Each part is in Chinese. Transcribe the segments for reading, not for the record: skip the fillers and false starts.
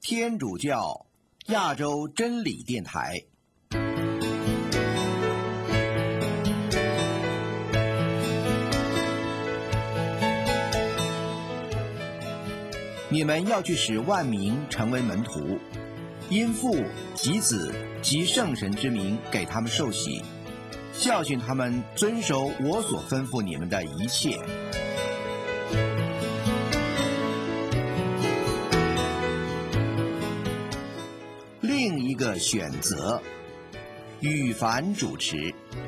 天主教亚洲真理电台。你们要去使万民成为门徒，因父及子及圣神之名给他们受洗，教训他们遵守我所吩咐你们的一切。另一个选择，羽凡主持。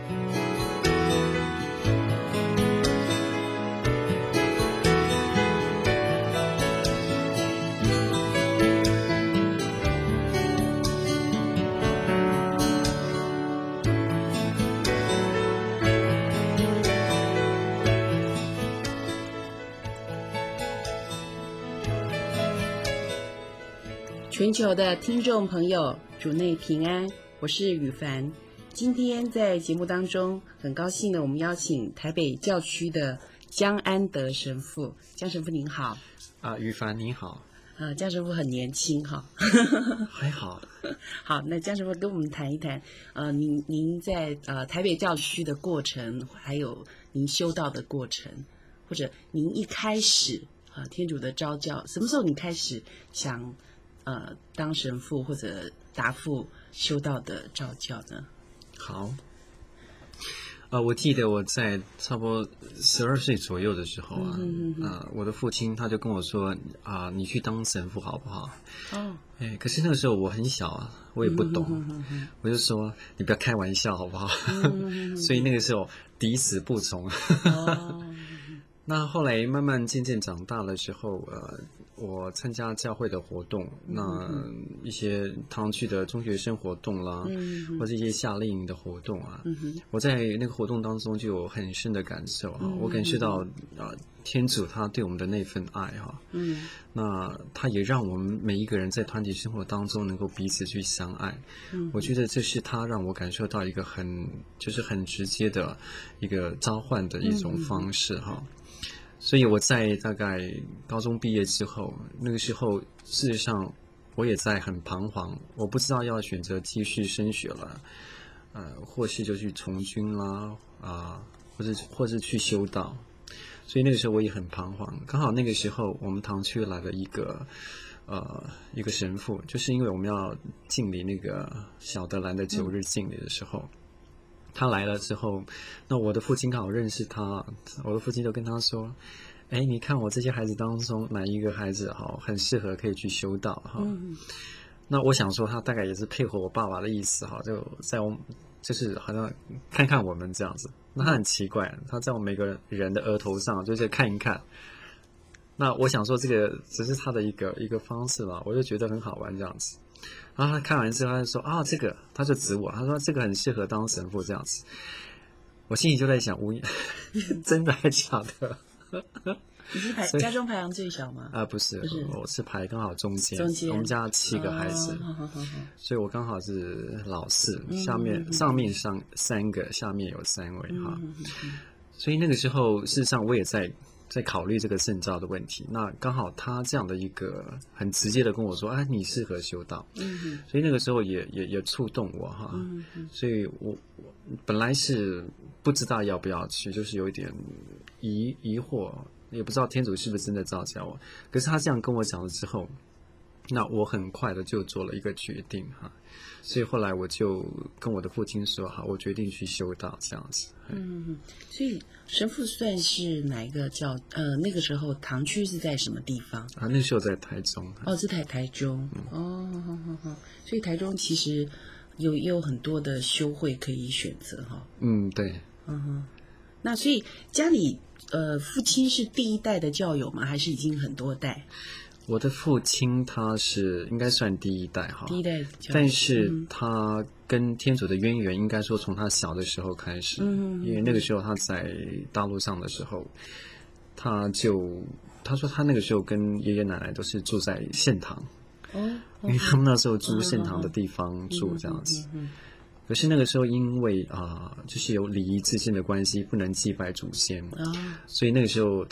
全球的听众朋友，主内平安，我是羽凡。今天在节目当中，很高兴的，我们邀请台北教区的江安德神父。江神父您好。 羽凡你好。 江神父很年轻哈。 还好。 好，那江神父跟我们谈一谈，您在台北教区的过程，还有您修道的过程，或者您一开始天主的召教，什么时候你开始想当神父或者答复修道的召教呢？ 好，我记得我在差不多12岁左右的时候我的父亲他就跟我说你去当神父好不好？可是那个时候我很小啊，我也不懂，我就说你不要开玩笑好不好？所以那个时候抵死不从。那后来慢慢渐渐长大的时候，我参加教会的活动，那一些堂区的中学生活动啦，或者一些夏令营的活动啊，我在那个活动当中就有很深的感受我感受到天主他对我们的那份爱那他也让我们每一个人在团体生活当中能够彼此去相爱，我觉得这是他让我感受到一个很直接的一个召唤的一种方式所以我在大概高中毕业之后，那个时候事实上我也在很彷徨，我不知道要选择继续升学了，或是就去从军啦，或是去修道，所以那个时候我也很彷徨。刚好那个时候我们堂区来了一个神父，就是因为我们要敬礼那个小德兰的9日敬礼的时候。他来了之后，那我的父亲刚好认识他，我的父亲就跟他说，你看我这些孩子当中哪一个孩子很适合可以去修道那我想说他大概也是配合我爸爸的意思就在我就是好像看看我们这样子。那他很奇怪，他在我们每个人的额头上就是看一看。那我想说这个只是他的一个方式吧，我就觉得很好玩这样子。然后他看完之后他就说这个，他就指我，他说这个很适合当神父这样子。我心里就在想，真的还假的？ 你是家中排行最小吗？ 不是，我是排刚好中间。我们家7个孩子，所以我刚好是老四，上面上3个，下面有3位所以那个时候事实上我也在考虑这个圣召的问题，那刚好他这样的一个很直接的跟我说你适合修道所以那个时候也触动我所以我本来是不知道要不要去，就是有一点疑惑，也不知道天主是不是真的召叫我，可是他这样跟我讲了之后，那我很快的就做了一个决定所以后来我就跟我的父亲说我决定去修道这样子所以神父算是哪一个教那个时候堂区是在什么地方那时候在台中是台中所以台中其实也有很多的修会可以选择对那所以家里父亲是第一代的教友吗？还是已经很多代？ 我的父亲他是应该算第一代第一代教友， 但是他跟天主的渊源应该说从他小的时候开始因为那个时候他在大陆上的时候，他说他那个时候跟爷爷奶奶都是住在圣堂因为他们那时候租圣堂的地方住这样子可是那个时候因为就是有礼仪制宪的关系不能祭拜祖先所以那个时候他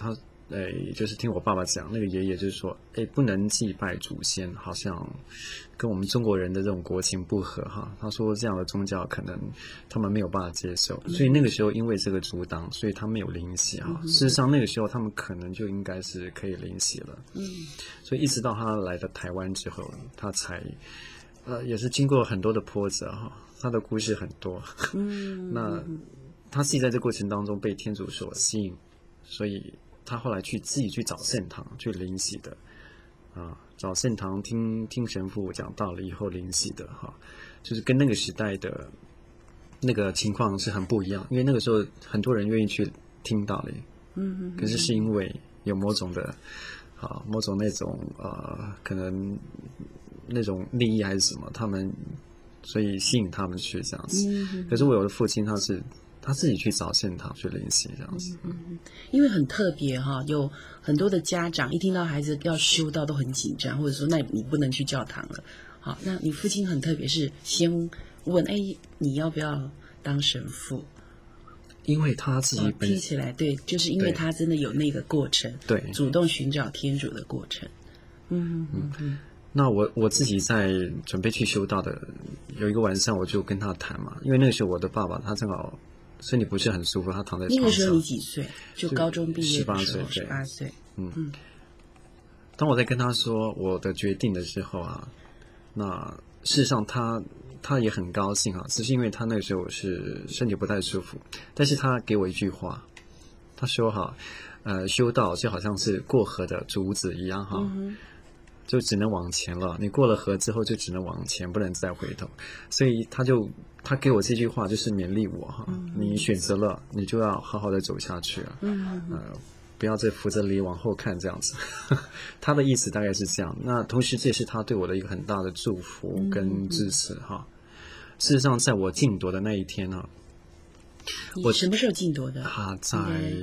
就是听我爸爸讲，那个爷爷就是说，不能祭拜祖先，好像跟我们中国人的这种国情不合哈。他说这样的宗教可能他们没有办法接受，所以那个时候因为这个阻挡，所以他没有灵洗哈。事实上那个时候他们可能就应该是可以灵洗了。所以一直到他来到台湾之后，他才也是经过很多的波折哈。他的故事很多，那他自己在这过程当中被天主所吸引，所以他后来自己去找圣堂去灵洗的，找圣堂听神父讲道理以后灵洗的哈，就是跟那个时代的那个情况是很不一样，因为那个时候很多人愿意去听道理，可是因为有某种那种可能那种利益还是什么，他们所以吸引他们去这样子。可是我的父亲他自己去找圣堂去灵洗这样子。 因为很特别哈，有很多的家长一听到孩子要修道都很紧张，或者说那你不能去教堂了。好，那你父亲很特别，是先问你要不要当神父？ 因为他自己听起来对，就是因为他真的有那个过程， 对， 主动寻找天主的过程。 那我自己在准备去修道的有一个晚上，我就跟他谈嘛，因为那个时候我的爸爸他正好身体不是很舒服，他躺在床上。 那个时候你几岁？就高中毕业的时候，18岁。 当我在跟他说我的决定的时候啊，那事实上他也很高兴啊，只是因为他那个时候是身体不太舒服，但是他给我一句话，他说修道就好像是过河的竹子一样哈。就只能往前了，你过了河之后就只能往前，不能再回头。所以他给我这句话就是勉励我哈，你选择了，你就要好好的走下去啊，不要再扶着犁往后看这样子。他的意思大概是这样。那同时这也是他对我的一个很大的祝福跟支持哈。事实上，在我进铎的那一天呢， 我什么时候进铎的？ 他在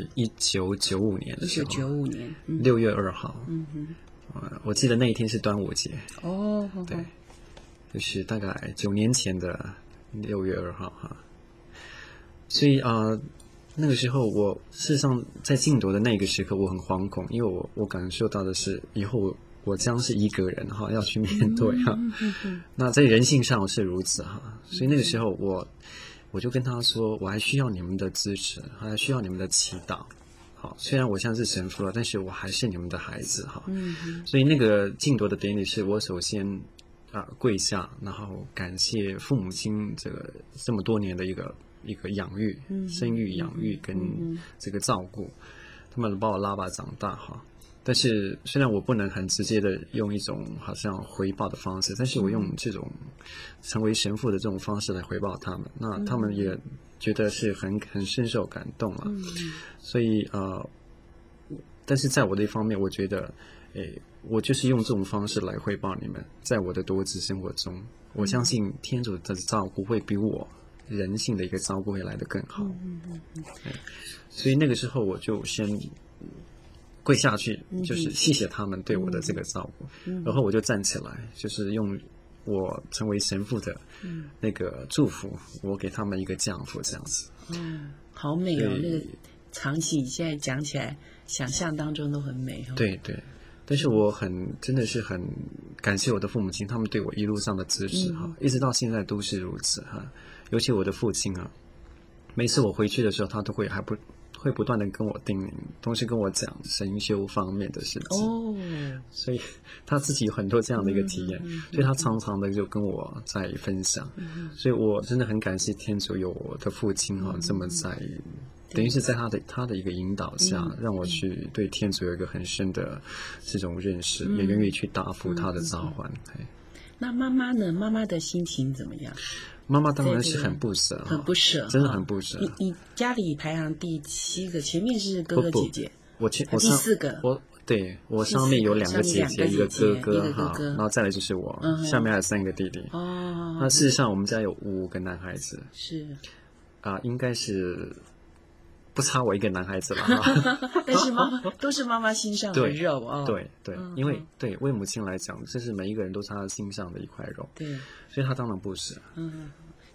1995年的时候 ，1995年 6月2号。我记得那一天是端午节对，就是大概9年前的6月2号哈。所以那个时候事实上在进铎的那个时刻我很惶恐，因为我感受到的是以后我将是一个人哈，要去面对哈。那在人性上是如此哈，所以那个时候我就跟他说，我还需要你们的支持，还需要你们的祈祷。好，虽然我现在是神父了，但是我还是你们的孩子哈。所以那个进铎的典礼是我首先跪下，然后感谢父母亲这么多年的一个养育、生育、养育跟这个照顾，他们把我拉拔长大哈。但是虽然我不能很直接的用一种好像回报的方式，但是我用这种成为神父的这种方式来回报他们，那他们也觉得是很深受感动了。所以但是在我的一方面，我觉得我就是用这种方式来回报你们，在我的铎子生活中，我相信天主的照顾会比我人性的一个照顾会来得更好。所以那个时候我就先跪下去，就是谢谢他们对我的这个照顾，然后我就站起来，就是用我成为神父的那个祝福，我给他们一个降福这样子。 好美哦，那个场景现在讲起来，想象当中都很美哦。 对对，但是我真的是很感谢我的父母亲，他们对我一路上的支持哈，一直到现在都是如此哈。尤其我的父亲啊，每次我回去的时候，他都会不断的跟我叮咛，同时跟我讲神修方面的事情。所以他自己有很多这样的一个体验，所以他常常的就跟我在分享。所以我真的很感谢天主有我的父亲这么等于是在他的一个引导下，让我去对天主有一个很深的这种认识，也愿意去答复他的召唤。 那妈妈呢？妈妈的心情怎么样？ 妈妈当然是很不舍， 很不舍， 真的很不舍。 你家里排行第7个，前面是哥哥姐姐， 我第4个。我上面有2个姐姐，一个哥哥哈，然后再来就是我，下面还有3个弟弟。那事实上我们家有5个男孩子， 是应该是不差我一个男孩子了。 但是都是妈妈心上的肉哦。 对，因为为母亲来讲，这是每一个人都是她心上的一块肉。 对， 所以她当然不舍。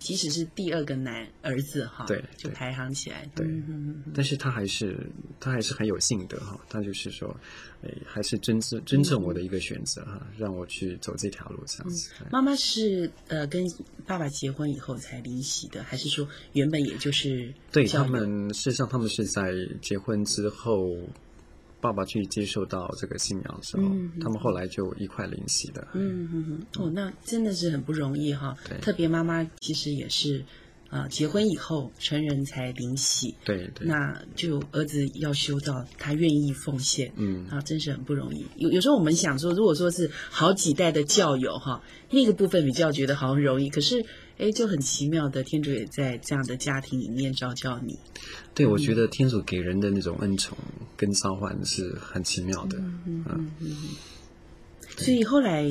即使是第2个儿子哈， 对， 就排行起来。 对，但是他还是很有性德哈，他就是说，还是尊重我的一个选择哈，让我去走这条路这样子。 妈妈是跟爸爸结婚以后才灵洗的，还是说原本也就是对他们，事实上他们是在结婚之后，爸爸去接受到这个信仰的时候，他们后来就一块灵洗的。 那真的是很不容易哈。特别妈妈其实也是结婚以后成人才灵洗。 对， 那就儿子要修到他愿意奉献，真是很不容易。有时候我们想说，如果说是好几代的教友哈，那个部分比较觉得好像容易，可是就很奇妙的，天主也在这样的家庭里面召叫你。 对，我觉得天主给人的那种恩宠跟召唤是很奇妙的。 所以后来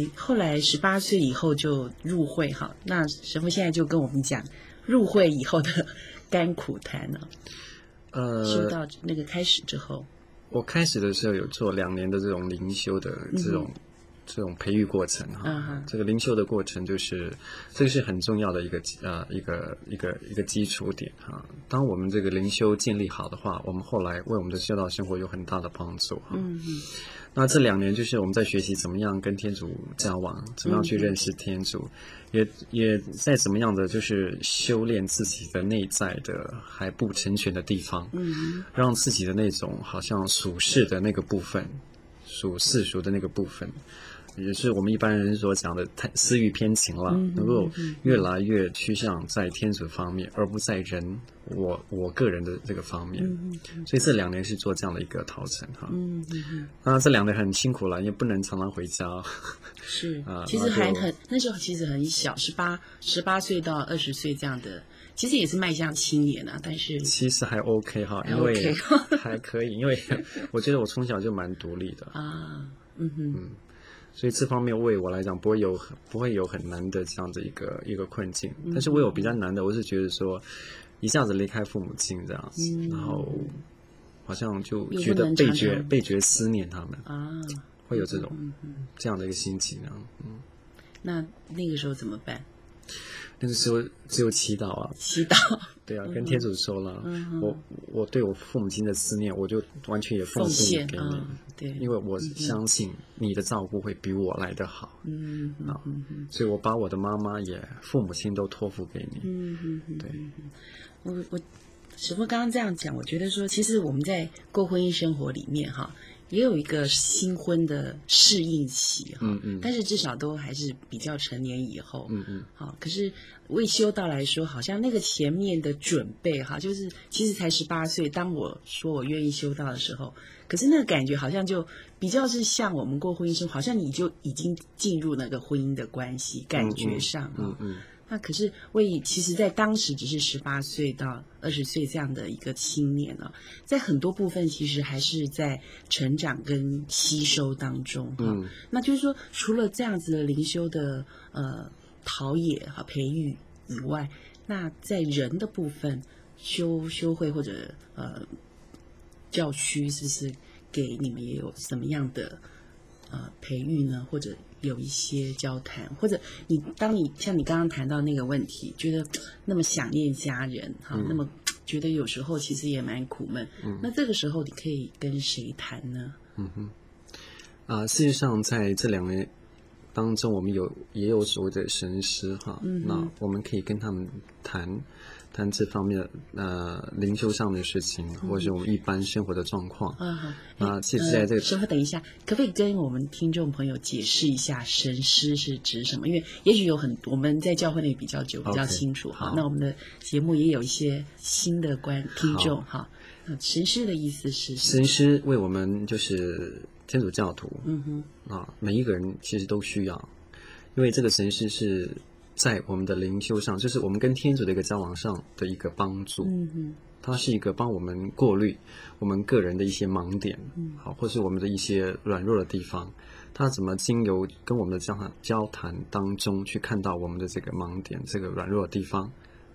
18岁以后就入会哈。那神父现在就跟我们讲入会以后的甘苦谈呢。修到那个开始之后， 我开始的时候有做2年的这种灵修的这种培育过程哈，这个灵修的过程就是这个是很重要的一个基础点哈。当我们这个灵修建立好的话，我们后来为我们的修道生活有很大的帮助哈。那这2年就是我们在学习怎么样跟天主交往，怎么样去认识天主，也在怎么样的就是修炼自己的内在的还不成全的地方，让自己的那种好像属世的那个部分，属世俗的那个部分，也是我们一般人所讲的私欲偏情了，能够越来越趋向在天主方面，而不在人我个人的这个方面。所以这2年是做这样的一个陶成哈。那这2年很辛苦了，也不能常常回家。 是其实那时候其实很小，18岁到20岁这样的，其实也是迈向青年啊，但是其实还 OK 哈，因为还可以，因为我觉得我从小就蛮独立的啊。所以这方面为我来讲不会有很难的这样的一个困境，但是我有比较难的，我是觉得说一下子离开父母亲这样子，然后好像就觉得倍觉思念他们啊，会有这样的一个心情啊。 那个时候怎么办？ 那个时候只有祈祷啊，对啊，跟天主说了，我对我父母亲的思念，我就完全也奉献给你，对，因为我相信你的照顾会比我来得好，所以我把我的妈妈也父母亲都托付给你，对， 我师父刚刚这样讲，我觉得说，其实我们在过婚姻生活里面哈，也有一个新婚的适应期哈，但是至少都还是比较成年以后，好，可是为修道来说，好像那个前面的准备哈，就是其实才18岁，当我说我愿意修道的时候，可是那个感觉好像就比较是像我们过婚姻生活，好像你就已经进入那个婚姻的关系，感觉上哈。那可是其实在当时只是18岁到20岁这样的一个青年啊，在很多部分其实还是在成长跟吸收当中哈。那就是说，除了这样子的灵修的陶冶和培育以外，那在人的部分修会或者教区，是不是给你们也有什么样的培育呢？或者有一些交谈，或者当你像你刚刚谈到那个问题，觉得那么想念家人哈，那么觉得有时候其实也蛮苦闷，那这个时候你可以跟谁谈呢？ 事实上在这2年当中，我们也有所谓的神师哈，那我们可以跟他们谈这方面灵修上的事情，或者是我们一般生活的状况。其实在这个师父，等一下，可不可以跟我们听众朋友解释一下神师是指什么？因为也许我们在教会内比较久，比较清楚哈。那我们的节目也有一些新的听众哈。神师的意思是神师为我们就是天主教徒，每一个人其实都需要，因为这个神师是在我们的灵修上，就是我们跟天主的一个交往上的一个帮助。它是一个帮我们过滤我们个人的一些盲点，好，或是我们的一些软弱的地方。它怎么经由跟我们的交谈当中去看到我们的这个盲点、这个软弱的地方，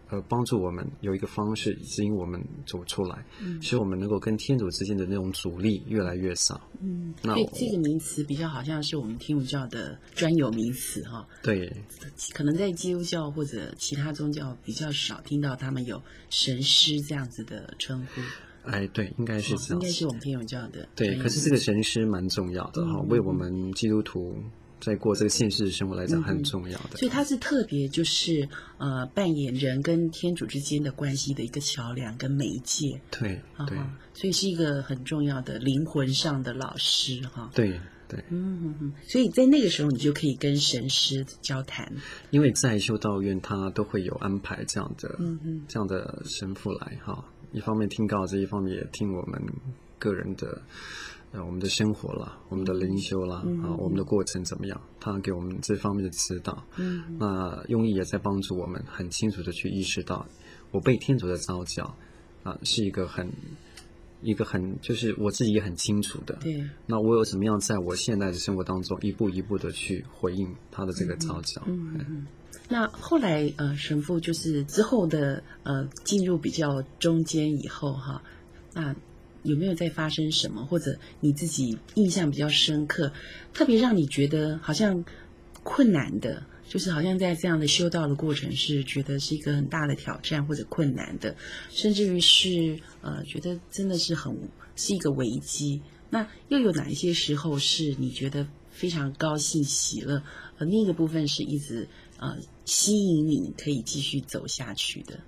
帮助我们有一个方式指引我们走出来，使我们能够跟天主之间的那种阻力越来越少。 所以这个名词比较好像是我们天主教的专有名词哈。 对， 可能在基督教或者其他宗教比较少听到他们有神师这样子的称呼。 哎，对，应该是这样， 应该是我们天主教的。 对，可是这个神师蛮重要的哈，为我们基督徒在过这个现实生活来讲很重要的。 所以它是特别就是扮演人跟天主之间的关系的一个桥梁跟媒介。 对对， 所以是一个很重要的灵魂上的老师哈。 对对， 所以在那个时候你就可以跟神师交谈， 因为在修道院他都会有安排这样的神父来哈。一方面听告知，一方面也听我们个人的我们的生活啦，我们的灵修啦，我们的过程怎么样，他给我们这方面的指导。那用意也在帮助我们很清楚的去意识到，我被天主的召叫是一个很就是我自己也很清楚的。 对。 那我有怎么样在我现在的生活当中一步一步的去回应他的这个召叫。 那后来神父就是之后的进入比较中间以后哈，那有没有再发生什么，或者你自己印象比较深刻，特别让你觉得好像困难的，就是好像在这样的修道的过程是觉得是一个很大的挑战或者困难的，甚至于是觉得真的是是一个危机。那又有哪一些时候是你觉得非常高兴喜乐，那个部分是一直吸引你可以继续走下去的？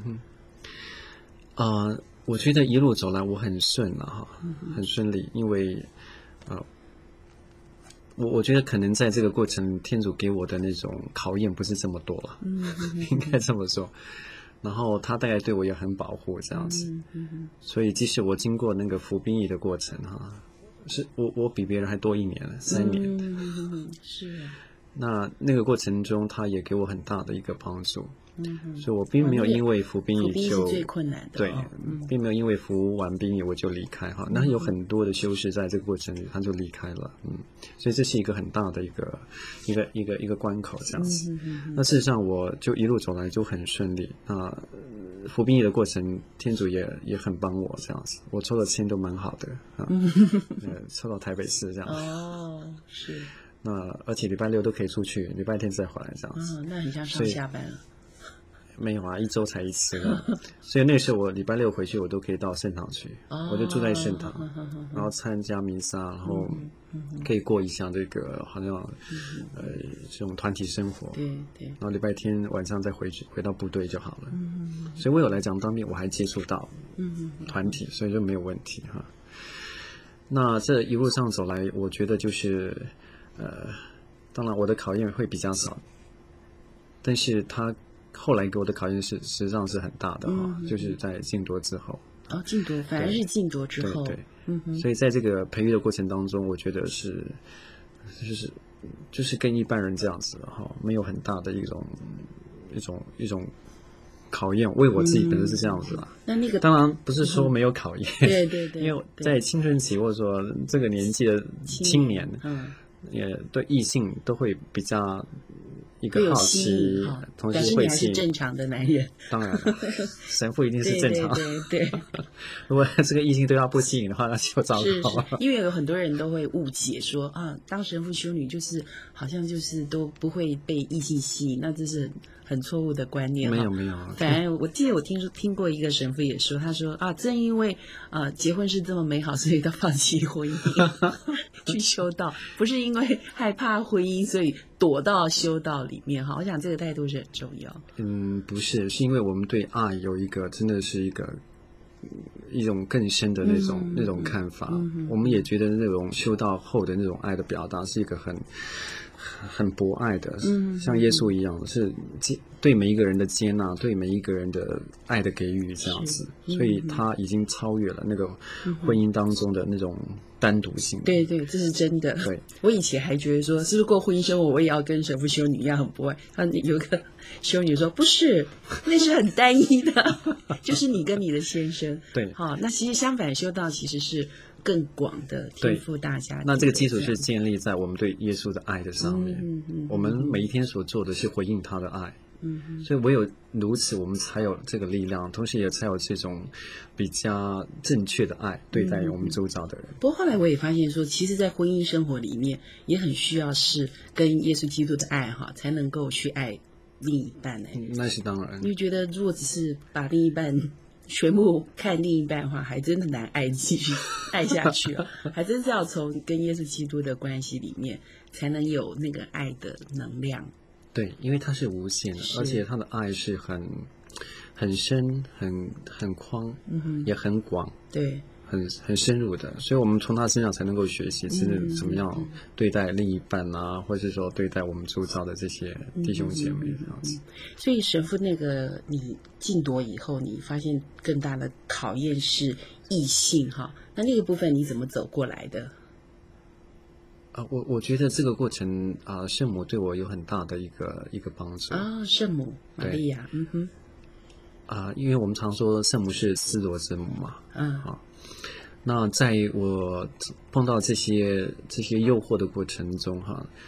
我觉得一路走来我很顺了哈，很顺利，因为我觉得可能在这个过程天主给我的那种考验不是这么多了，应该这么说。然后他大概对我也很保护这样子，所以即使我经过那个服兵役的过程哈，是我比别人还多1年了，3年。 是。 那个过程中他也给我很大的一个帮助。所以我并没有因为服兵役就是最困难的。 对，并没有因为服完兵役我就离开哈。那有很多的修士在这个过程里他就离开了，所以这是一个很大的一个关口这样子。那事实上我就一路走来就很顺利。那服兵役的过程，天主也很帮我这样子。我抽的签都蛮好的抽到台北市这样子。 是。 那而且礼拜6都可以出去，礼拜天再回来这样子。 那很像上下班了。 没有啊，1周才1次了。所以那时候我礼拜6回去，我都可以到圣堂去，我就住在圣堂，然后参加弥撒，然后可以过一下这个好像这种团体生活。 对对。 然后礼拜天晚上再回到部队就好了。所以为我来讲，当兵我还接触到团体，所以就没有问题哈。那这一路上走来，我觉得就是当然我的考验会比较少，但是他后来给我的考验实际上是很大的哈，就是在禁夺之后。 禁夺反而是禁夺之后。 对。所以在这个培育的过程当中，我觉得就是跟一般人这样子的哈，没有很大的一种考验，为我自己本身是这样子啦。那个当然不是说没有考验， 对对对， 因为在青春期或者说这个年纪的青年，也对异性都会比较一个好奇，同时会吸引。 正常的男人， 当然了，神父一定是正常。 对。 如果这个异性对他不吸引的话，那就糟糕了。 因为有很多人都会误解说当神父修女就是好像就是都不会被异性吸引，那这是很错误的观念。 没有。 反正我记得我听过一个神父也说，他说正因为结婚是这么美好，所以他放弃婚姻去修道，不是因为害怕婚姻所以躲到修道里面哈。我想这个态度是很重要。 不是因为我们对爱有一个真的是一种更深的那种看法。我们也觉得那种修道后的那种爱的表达是一个很博爱的，像耶稣一样，是对每一个人的接纳，对每一个人的爱的给予这样子。所以他已经超越了那个婚姻当中的那种单独性。 对对，这是真的。 对， 我以前还觉得说，是不是过婚姻生活我也要跟神父修女一样很博爱？有个修女说不是，那是很单一的，就是你跟你的先生。 对， 那其实相反，修道其实是更广的天赋大家。 那这个基础是建立在我们对耶稣的爱的上面。我们每一天所做的是回应他的爱， 所以唯有如此，我们才有这个力量，同时也才有这种比较正确的爱对待我们周遭的人。 不过后来我也发现说，其实在婚姻生活里面也很需要是跟耶稣基督的爱才能够去爱另一半。 那是当然。 因为觉得如果只是把另一半全部看另一半的话，还真的难继续爱下去还真是要从跟耶稣基督的关系里面才能有那个爱的能量。 对，因为它是无限的，而且它的爱是很深、很宽，也很广， 对， 很深入的。所以我们从他身上才能够学习，是怎么样对待另一半啊，或者是说对待我们周遭的这些弟兄姐妹这样子。 所以神父，那个你禁夺以后，你发现更大的考验是异性那个部分你怎么走过来的？ 我觉得这个过程圣母对我有很大的一个帮助圣母玛利亚， 因为我们常说圣母是司铎之母嘛，那在我碰到这些诱惑的过程中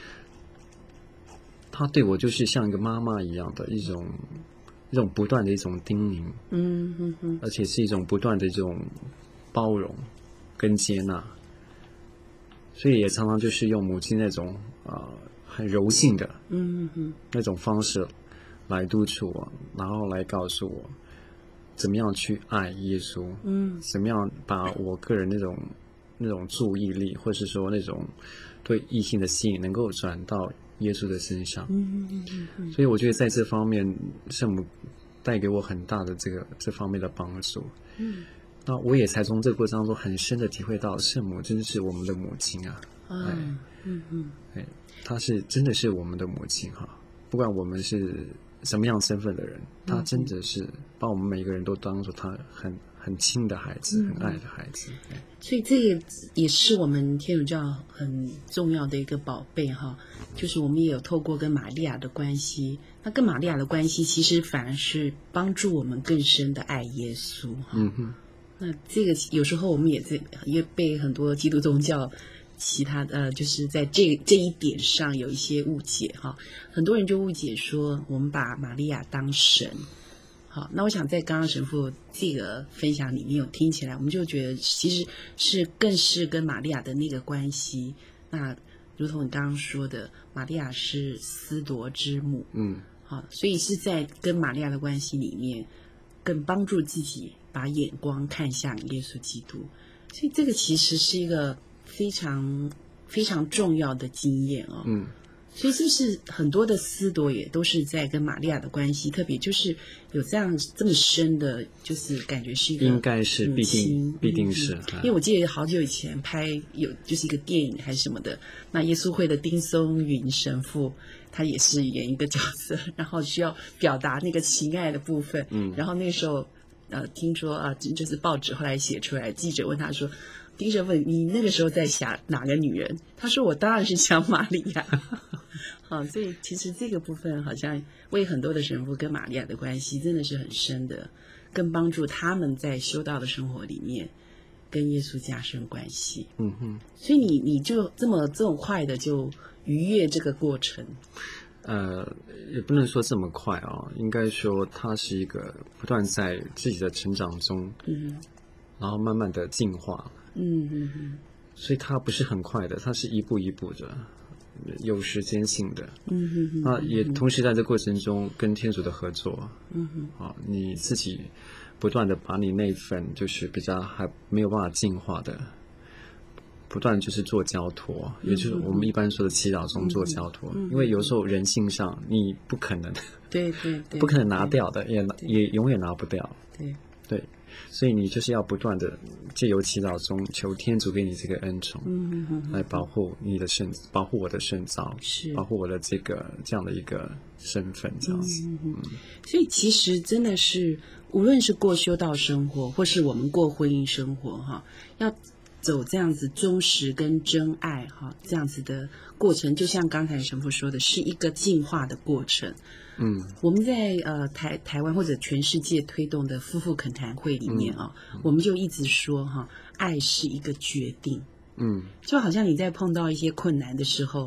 她对我就是像一个妈妈一样的一种不断的一种叮咛，而且是一种不断的这种包容跟接纳。所以也常常就是用母亲那种很柔性的那种方式来督促我，然后来告诉我怎么样去爱耶稣，怎么样把我个人那种注意力，或是说那种对异性的吸引能够转到耶稣的身上。所以我觉得在这方面圣母带给我很大的这方面的帮助。那我也才从这个过程当中很深的体会到圣母真的是我们的母亲她是真的是我们的母亲不管我们是什么样身份的人，她真的是把我们每一个人都当作她很亲的孩子，很爱的孩子。 所以这个也是我们天主教很重要的一个宝贝就是我们也有透过跟玛利亚的关系，那跟玛利亚的关系其实反而是帮助我们更深的爱耶稣。那这个有时候我们也被很多基督宗教其他的就是在这一点上有一些误解很多人就误解说我们把玛利亚当神。那我想在刚刚神父这个分享里面有听起来，我们就觉得其实是更是跟玛利亚的那个关系。那如同你刚刚说的，玛利亚是司铎之母，所以是在跟玛利亚的关系里面更帮助自己把眼光看向耶稣基督。所以这个其实是一个非常非常重要的经验所以是不是很多的司铎也都是在跟玛利亚的关系，特别就是有这么深的，就是感觉是一个应该是必定是。 因为我记得好久以前拍就是一个电影还是什么的，那耶稣会的丁松云神父他也是演一个角色，然后需要表达那个情爱的部分，然后那时候听说就是报纸后来写出来，记者问他说，丁神父你那个时候在想哪个女人？他说我当然是想玛利亚所以其实这个部分好像为很多的神父跟玛利亚的关系真的是很深的，更帮助他们在修道的生活里面跟耶稣加深关系。所以你就这么快的就逾越这个过程？ 也不能说这么快应该说它是一个不断在自己的成长中然后慢慢的进化所以它不是很快的，它是一步一步的，有时间性的也同时在这过程中跟天主的合作你自己不断的把你那份就是比较还没有办法进化的不断就是做交托，也就是我们一般说的祈祷中做交托因为有时候人性上你不可能对不可能拿掉的，也永远拿不掉对，所以你就是要不断的借由祈祷中求天主给你这个恩宠来保护你的保护我的圣召，保护我的这样的一个身份这样子所以其实真的是无论是过修道生活或是我们过婚姻生活要走这样子忠实跟真爱这样子的过程，就像刚才神父说的，是一个进化的过程。我们在台湾或者全世界推动的夫妇恳谈会里面我们就一直说爱是一个决定。就好像你在碰到一些困难的时候，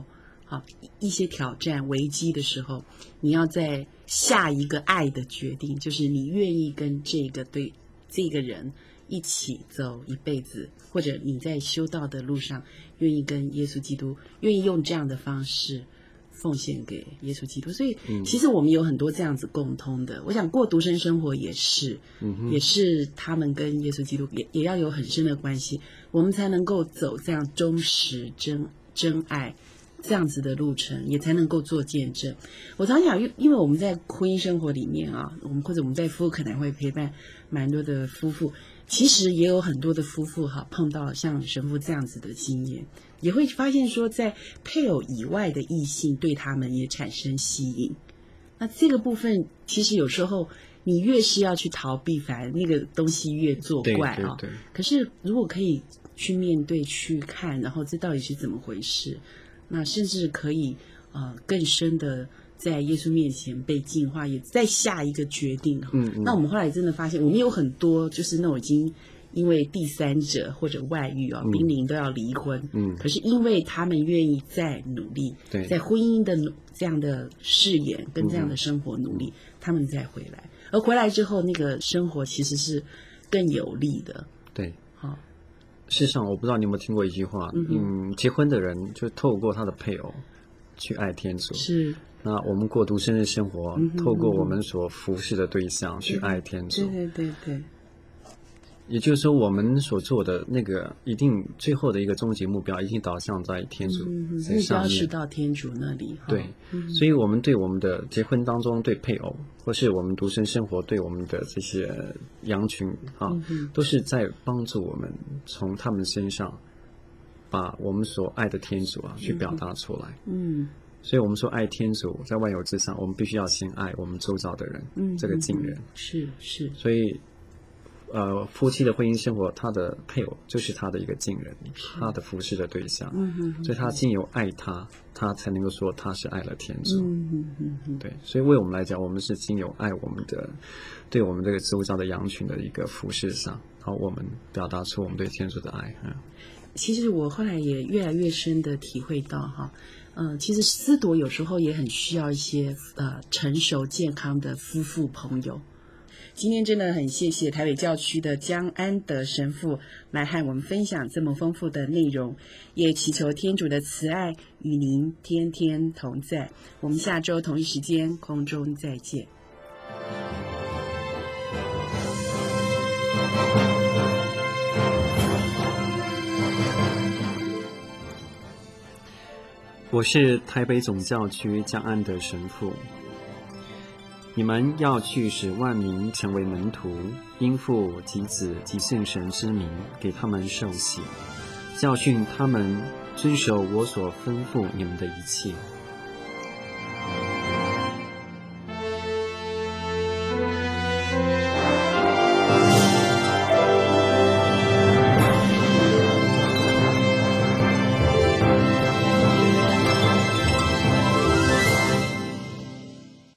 一些挑战危机的时候，你要在下一个爱的决定，就是你愿意跟这个人一起走一辈子，或者你在修道的路上愿意跟耶稣基督，愿意用这样的方式奉献给耶稣基督。所以其实我们有很多这样子共通的，我想过独身生活也是，也是他们跟耶稣基督也要有很深的关系，我们才能够走这样忠实真爱这样子的路程，也才能够做见证。我常讲，因为我们在婚姻生活里面啊，或者我们在夫妇可能会陪伴蛮多的夫妇，其实也有很多的夫妇碰到像神父这样子的经验，也会发现说，在配偶以外的异性对他们也产生吸引。那这个部分，其实有时候你越是要去逃避，反而那个东西越作怪啊。 对。 可是如果可以去面对、去看，然后这到底是怎么回事？那甚至可以更深的在耶稣面前被净化，也再下一个决定。那我们后来真的发现，我们有很多就是那种已经因为第三者或者外遇濒临都要离婚，可是因为他们愿意再努力，在婚姻的这样的誓言跟这样的生活努力，他们再回来，而回来之后，那个生活其实是更有利的。 对，好。事实上，我不知道你有没有听过一句话，结婚的人就透过他的配偶去爱天主。 是。 那我们过独身的生活，透过我们所服侍的对象去爱天主。 对。 也就是说，我们所做的那个一定最后的一个终极目标，一定导向在天主在上面， 目标是到天主那里。 对，所以我们对我们的结婚当中对配偶，或是我们独身生活对我们的这些羊群都是在帮助我们从他们身上把我们所爱的天主去表达出来。所以我们说爱天主在万有之上，我们必须要先爱我们周遭的人，这个近人。是。所以夫妻的婚姻生活，他的配偶就是他的一个近人，他的服侍的对象。所以他经由爱他，他才能够说他是爱了天主。对，所以为我们来讲，我们是经由爱我们的，对我们这个周遭的羊群的一个服侍上，然后我们表达出我们对天主的爱。 其实我后来也越来越深的体会到其实司铎有时候也很需要一些成熟健康的夫妇朋友。今天真的很谢谢台北教区的江安德神父来和我们分享这么丰富的内容，也祈求天主的慈爱与您天天同在。我们下周同一时间空中再见。 我是台北总教区江安德神父。你们要去使万民成为门徒，因父及子及圣神之名给他们受洗，教训他们遵守我所吩咐你们的一切。